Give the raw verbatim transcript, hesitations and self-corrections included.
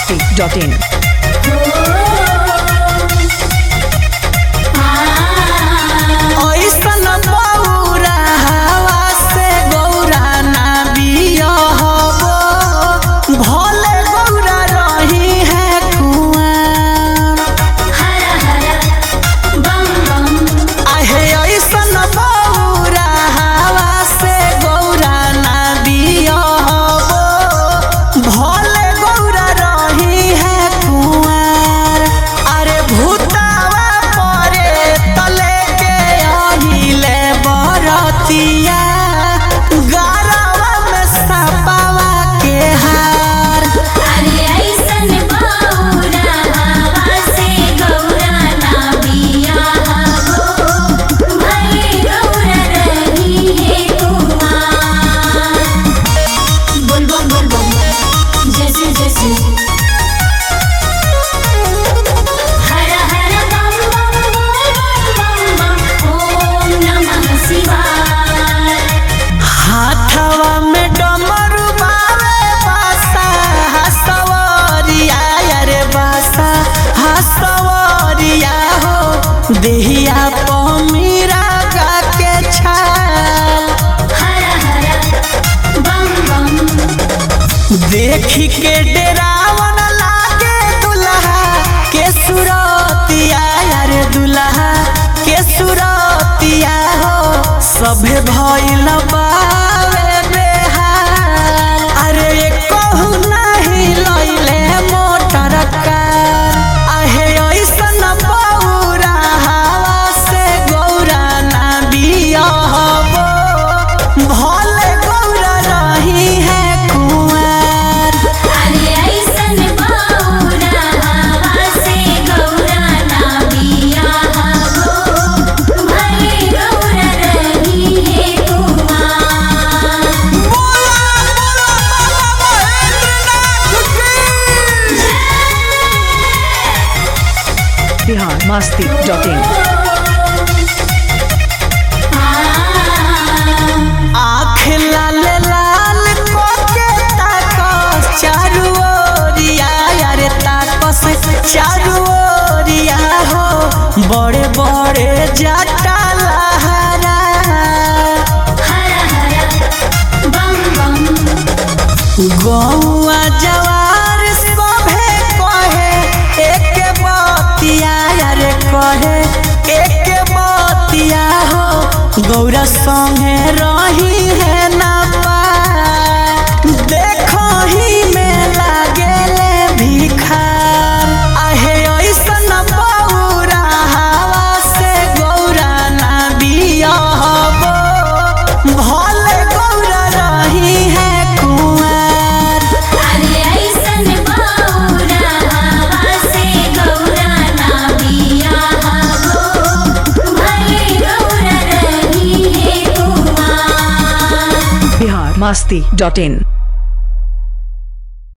masti dot in. देहिया पमीरा गा के छाल हरा हरा बम बम देखी के डेरावन लागे दुल्हा के सुरतिया यारे दुल्हा के सुरतिया हो सभे भइल बावे बेहाल अरे कहू नहीं लइले मोटर कार आहे ऐसन बौरा हवा से गौरा ना बिया हबो भले गौरा रही है कुंवर अरे ऐसन बौरा हवा से गौरा ना बिया हबो भले गौरा रही है कुंवर। बोला बोला बाबा महेंद्रनाथ की Bihar masti dot in. आँख लाल लाल कोके ताकस चारू ओरिया यारे ताकस चारू ओरिया हो बड़े बड़े जाटा लहरा हरा हरा बम बम गौआ जवार सभे कहे एक बतिया यारे कहे एक बतिया हो गौरा संगे रही है ना पा देखो ही में लागेले भिखार आहे ऐसन बौरा हवा से गौरा ना बिया हबो भले गौरा रही है कुंवर अरे ऐसन बौरा हवा से गौरा ना बिया हबो भले गौरा रही है कुंवर। Bihar masti dot in.